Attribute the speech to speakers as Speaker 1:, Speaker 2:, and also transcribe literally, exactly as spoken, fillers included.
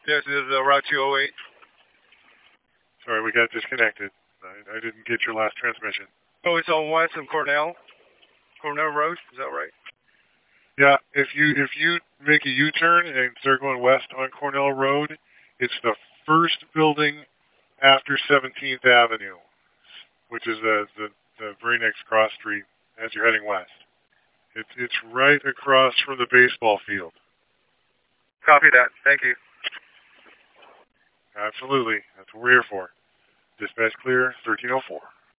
Speaker 1: Yes, this is uh, Route two oh eight.
Speaker 2: Sorry, we got disconnected. I, I didn't get your last transmission.
Speaker 1: Oh, it's on west of Cornell. Cornell Road, is that right?
Speaker 2: Yeah, if you if you make a U-turn and start going west on Cornell Road, it's the first building after seventeenth Avenue, which is the, the, the very next cross street as you're heading west. It's it's right across from the baseball field.
Speaker 1: Copy that. Thank you.
Speaker 2: Absolutely. That's what we're here for. Dispatch clear, thirteen oh four.